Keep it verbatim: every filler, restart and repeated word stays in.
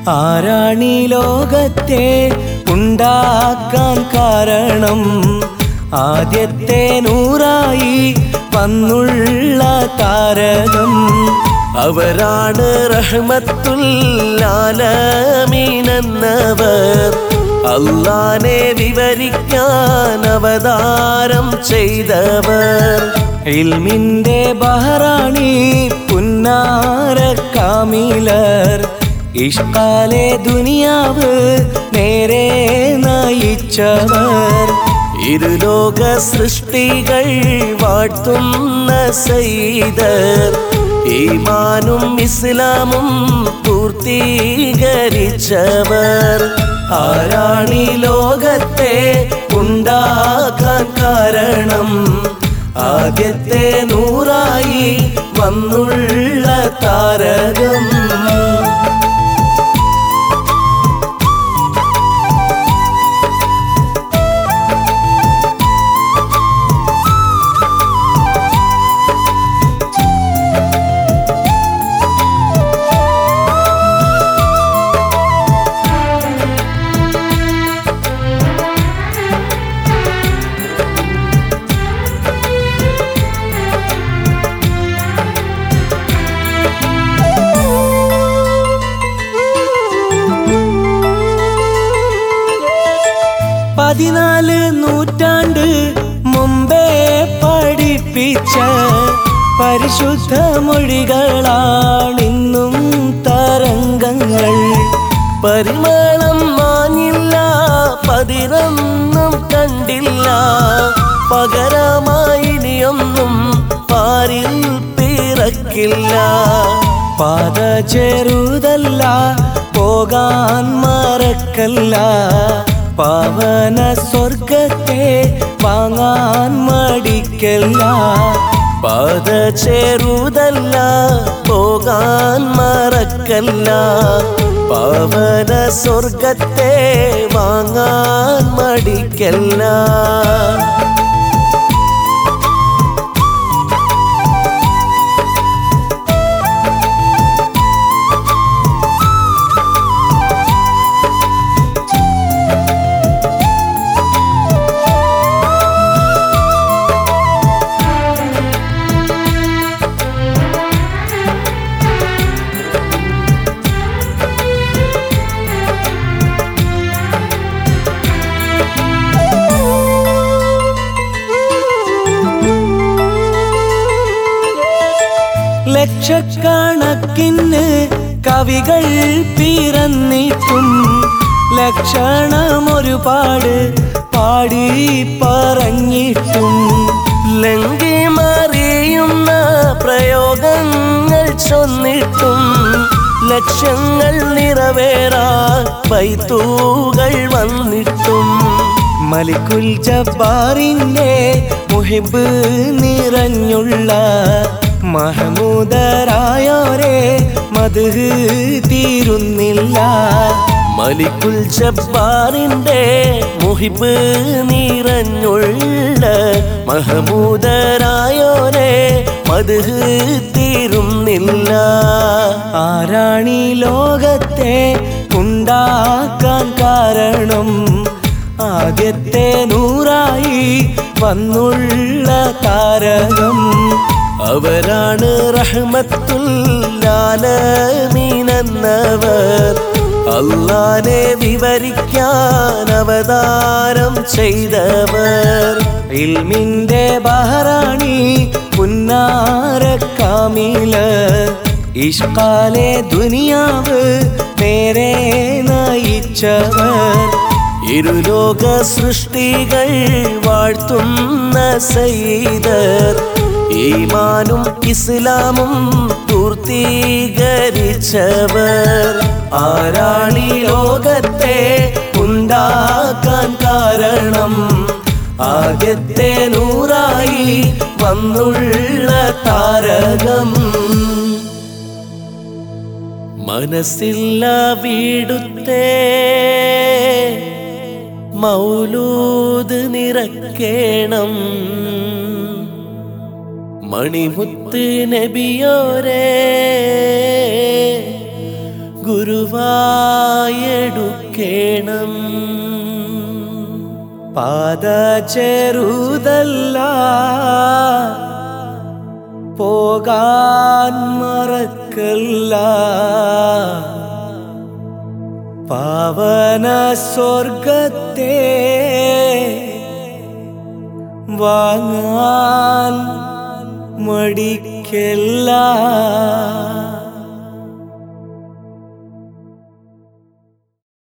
ആരാണീ ലോകത്തെ ഉണ്ടാക്കാൻ കാരണം? ആദ്യത്തെ നൂറായി വന്നുള്ള താരകം അവരാണ് റഹ്മത്തുൽ ആലമീനെന്നവർ. അല്ലാഹനെ വിവരിക്കാൻ അവതാരം ചെയ്തവർ. ഇൽമിന്റെ ബഹറാണി പുന്നാര കാമിലർ. ഇഷ്കാലെ ദുനിയാവ് നേരെ നയിച്ചവർ. ഇരുലോക സൃഷ്ടികൾ വാഴ്ത്തുന്ന സയ്യിദർ. ഈമാനും ഇസ്ലാമും പൂർത്തീകരിച്ചവർ. ആരാണീ ലോകത്തെ ഉണ്ടാക്കാൻ കാരണം? ആദ്യത്തെ നൂറായി വന്നുള്ള താരകം പതിനാല് നൂറ്റാണ്ട് മുമ്പേ പഠിപ്പിച്ച പരിശുദ്ധ മൊഴികളാണിന്നും തരംഗങ്ങൾ. പരിമളം മാഞ്ഞില്ല, പതിരൊന്നും കണ്ടില്ല. പകരമായി ഇനിയൊന്നും പാരിൽ പിറക്കില്ല. പാത ചെറുതല്ല, പോകാൻ മറക്കല്ല. പാവന സ്വർഗത്തെ വാങ്ങാൻ മടിക്കല്ല. പാത ചെറുതല്ല, പോകാൻ മറക്കല്ല. പാവന സ്വർഗത്തെ വാങ്ങാൻ മടിക്കല്ല. ലക്ഷക്കണക്കിന് കവികൾ പിറന്നിട്ടും ലക്ഷണം ഒരുപാട് പാടി പറഞ്ഞിട്ടും ലങ്കി മറിയുന്ന പ്രയോഗങ്ങൾ ചൊന്നിട്ടും ലക്ഷ്യങ്ങൾ നിറവേറാൻ ബൈത്തുകൾ വന്നിട്ടും മലിക്കുൽ ജബ്ബാറിന്റെ മുഹിബ് നിറഞ്ഞുള്ള മഹമൂദരായോരെ മദ്ഹ് തീരുന്നില്ല. മലിക്കുൽ ജബ്ബാറിന്റെ മുഹിബ് നിറഞ്ഞുള്ള മഹമൂദരായോരെ മദ്ഹ് തീരുന്നില്ല. ആരാണീ ലോകത്തെ ഉണ്ടാക്കാൻ കാരണം? ആദ്യത്തെ നൂറായി വന്നുള്ള താരകം അവരാണ് റഹ്മത്തുൽ ആലമീനെന്നവർ. അല്ലാഹനെ വിവരിക്കാൻ അവതാരം ചെയ്തവർ. ഇൽമിന്റെ ബഹറാണി പുന്നാര കാമിലർ. ഇഷ്കാലെ ദുനിയാവ് നേരെ നയിച്ചവർ. ഇരുലോക സൃഷ്ടികൾ വാഴ്ത്തുന്ന സയ്യിദർ. ഈമാനും ഇസ്ലാമും പൂർത്തീകരിച്ചവർ. ആരാണീ ലോകത്തെ ഉണ്ടാക്കാൻ കാരണം? ആദ്യത്തെ നൂറായി വന്നുള്ള താരകം മനസ്സില്ല വീടുത്തേ മൗലൂദ് നിറക്കേണം. മണിമുത്ത് നബിയോരേ ഗുരുവായെടുക്കേണം. പാത ചെറുതല്ല, പോകാൻ മറക്കല്ല. പാവന സ്വർഗത്തെ വാങ്ങാൻ മടിക്കല്ല.